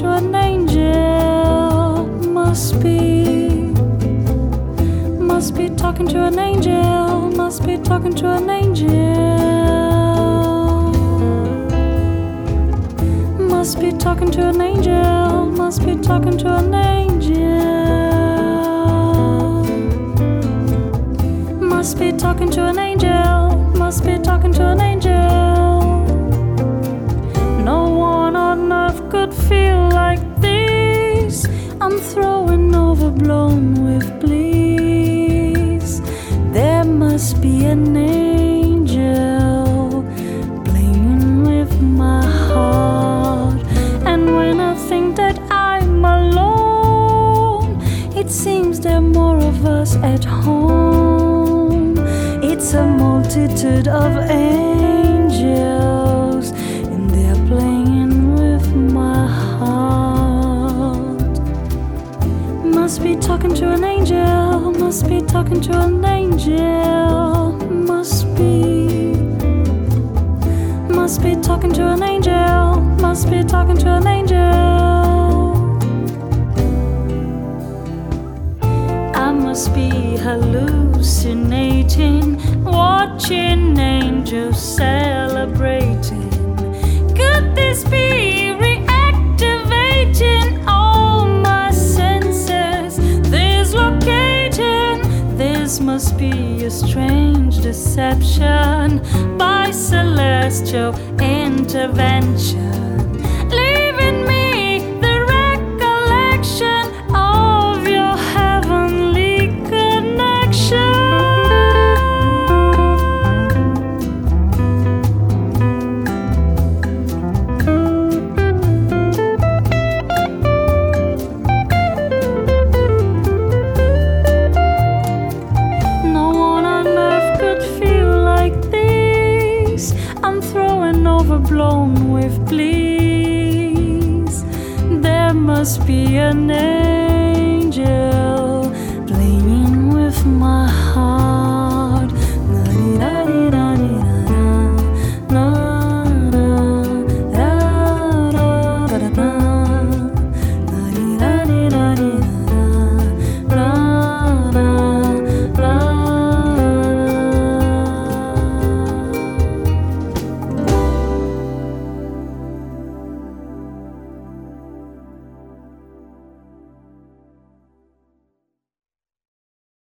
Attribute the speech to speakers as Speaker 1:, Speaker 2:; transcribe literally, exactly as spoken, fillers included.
Speaker 1: to an angel. Must be, must be talking to an angel. Must be talking to an angel. Must be talking to an angel. Must be talking to an angel. Must be talking to an angel. Must be talking to an angel. No one on earth could feel like this. I'm throwing overblown with bliss. There must be an angel playing with my heart. And when I think that I'm alone, it seems there are more of us at home. It's a multitude of angels, and they're playing with my heart. Must be talking to an angel. Must be talking to an angel. Must be, must be talking to an angel. Must be talking to an angel. I must be hallucinating, watching angels celebrating. Could this be reactivating all my senses? Dislocating. This must be a strange deception by celestial intervention, leaving me the recollection of your heavenly connection. No one on earth could feel like this. I'm throwing overblown with bliss. There must be an angel playing with my heart.